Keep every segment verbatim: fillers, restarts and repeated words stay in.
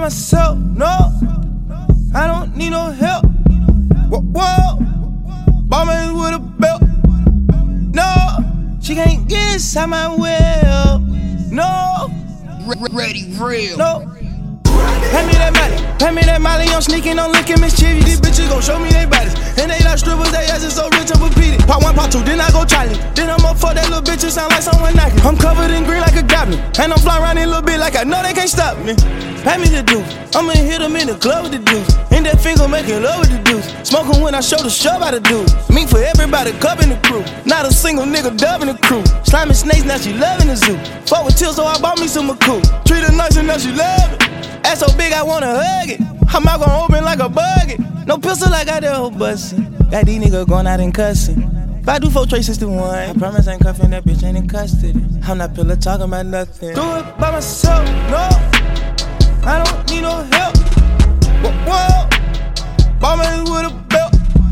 myself, no. I don't need no help. Whoa, whoa. Bombing with a belt. No, she can't get inside my well. No. Ready, real. No. Pay me that money, pay me that molly, I'm sneaking, I'm looking mischievous. These bitches gon' show me they bodies, and they like strippers, they asses so rich I'm repeated. Part one, part two, then I go Charlie. Then I'm up for that little bitch, it sound like someone knocking. I'm covered in green like a goblin, and I'm flying around in a little bit like I know they can't stop me. Pay me the deuce, I'ma hit them in the club with the deuce. In that finger making love with the deuce. Smoking when I show the show by the deuce. Me for everybody, cup in the crew. Not a single nigga dubbing the crew. Slimy snakes, now she loving the zoo. Fuck with Till, so I bought me some Macu. Treat her nice and now she love it. Ass so big, I wanna hug it. Her mouth gon' open like a bucket. No pistol, I got that whole bustin'. Got these niggas going out and cussin'. If I do four traces to one, I promise I ain't cuffin' that bitch, ain't in custody. I'm not pillar talking about nothing. Do it by myself, no. I don't need no help. Whoa, whoa. Bombing with a belt.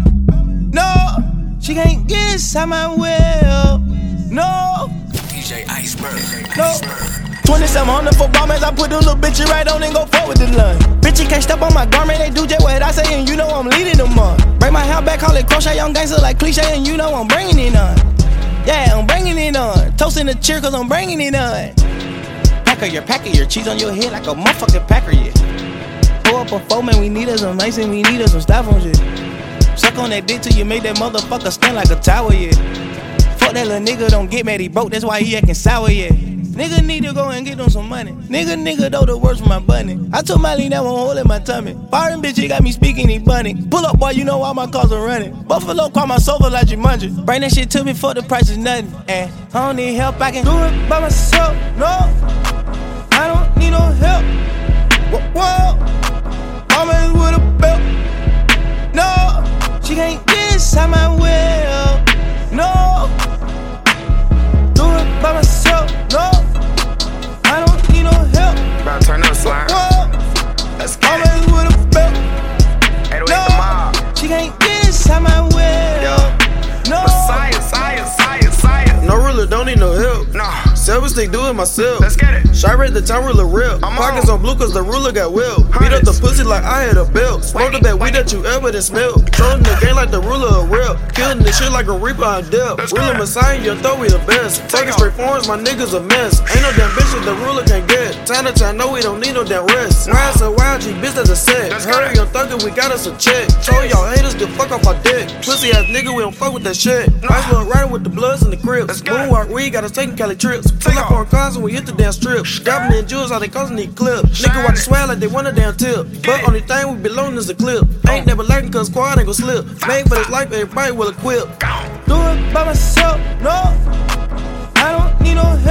No, she can't get inside my well. No. D J Iceberg. No. twenty-seven hundred for bombers, I put the little bitch right on and go forward with the lunch. Bitch, you can't step on my garment, they do just what I say, and you know I'm leading them on. Break my hair back, call it crochet, young gangster like cliche, and you know I'm bringing it on. Yeah, I'm bringing it on. Toasting the cheer, cause I'm bringing it on. Packer your packer, your cheese on your head like a motherfucking packer, yeah. Pull up a four, man, we need us some ice and we need us some stuff on shit. Suck on that dick till you make that motherfucker stand like a tower, yeah. Fuck that little nigga, don't get mad, he broke, that's why he acting sour, yeah. Nigga need to go and get them some money. Nigga, nigga, though the words for my bunny. I told Miley that won't hold in my tummy. Foreign bitch, he got me speaking, he bunny. Pull up, boy, you know all my cars are running. Buffalo call my sofa like Jumanji. Bring that shit to me for the price is nothing. And I don't need help, I can do it by myself. No, I don't need no help. Whoa, whoa. Bombing with a belt. No, she can't get inside my well. No, do it by myself. No, I don't need no help. About to turn up, slime. Whoa, Let's get bombing it. with a belt. Hey, the No, mob. she can't get inside my well. Yo. No, Messiah, science, science, science. No ruler, don't need no help. No. Seven stick, do it myself. Let's get it. Shy rate the time ruler real. I'm Pockets on. on blue cause the ruler got well. Beat up the Hundreds. pussy like I had a belt. Smoke the best weed that you ever done smelled. Throwing the game like the ruler of real. Killing the shit like a reaper on death. Let's Ruler get it. Messiah, your throw we the best. Taking off. straight forms, my niggas a mess. Ain't no damn bitch that the ruler can get. Time to time, no, we don't need no damn rest. Rise so wild, G, bitch, that's a set. Let's get Hurry, it. I'm thuggin', we got us a check. Show y'all haters, get fuck off our dick. Pussy ass nigga, we don't fuck with that shit. Nice little rider with the bloods and the crips. Let's get it. Moonwalk, we got us taking Cali trips. Pull Take up off. on cars and we hit the damn strip. Diamond and jewels, how they causing these clips. Nigga watch the swag like they want a damn tip. But it. only thing we belong is a clip. Ain't never lacking cause squad ain't gon' slip. Made for this life, everybody will equip. do it by myself. No, I don't need no